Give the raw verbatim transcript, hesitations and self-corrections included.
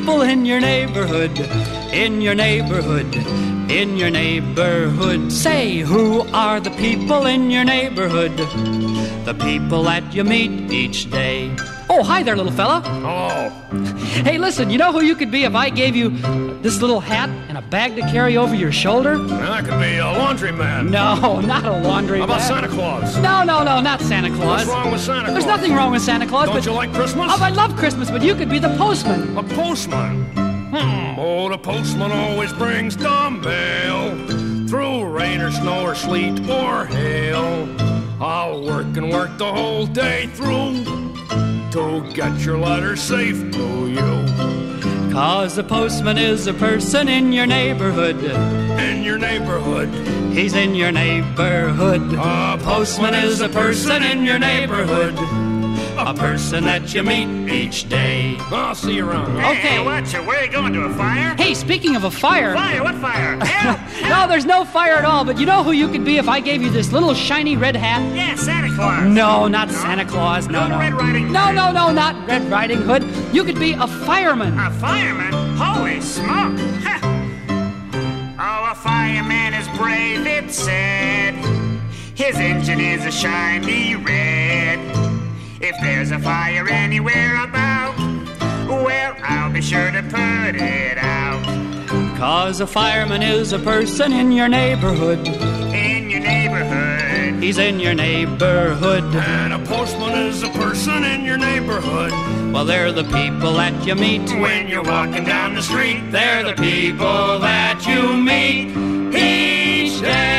people in your neighborhood, in your neighborhood, in your neighborhood. Say, who are the people in your neighborhood? The people that you meet each day. Oh, hi there, little fella. Oh. Hey, listen, you know who you could be if I gave you this little hat and a bag to carry over your shoulder? I could be a laundryman. No, not a laundry How about man. Santa Claus? No, no, no, not Santa Claus. What's wrong with Santa Claus? There's nothing wrong with Santa Claus. Don't but you like Christmas? Oh, I love Christmas, but you could be the postman. A postman? Hmm. Oh, the postman always brings the mail. Through rain or snow or sleet or hail. I'll work and work the whole day through to get your letter safe to you. Cause a postman is a person in your neighborhood. In your neighborhood. He's in your neighborhood. A postman is a person in your neighborhood. A person that you meet each day. I'll see you around. Hey, Okay. what's it? Where are you going, to a fire? Hey, speaking of a fire. Fire? What fire? Help! No, there's no fire at all, but you know who you could be if I gave you this little shiny red hat? Yeah, Santa Claus. No, not Santa Claus. No, No, no. Red Riding Hood. No, no, no, not Red Riding Hood. You could be a fireman. A fireman? Holy smoke! Huh. Oh, a fireman is brave, it's said. His engine is a shiny red. If there's a fire anywhere about, well, I'll be sure to put it out. Cause a fireman is a person in your neighborhood. In your neighborhood. He's in your neighborhood. And a postman is a person in your neighborhood. Well, they're the people that you meet When you're walking down the street, They're the people that you meet each day.